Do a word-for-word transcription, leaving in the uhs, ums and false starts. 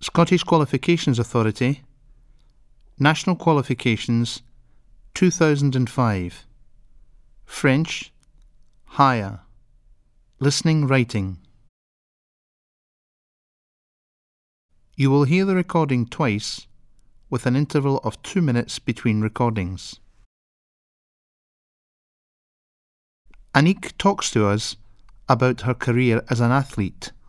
Scottish Qualifications Authority, National Qualifications, two thousand five. French, Higher. Listening Writing. You will hear the recording twice, with an interval of two minutes between recordings. Anique talks to us about her career as an athlete.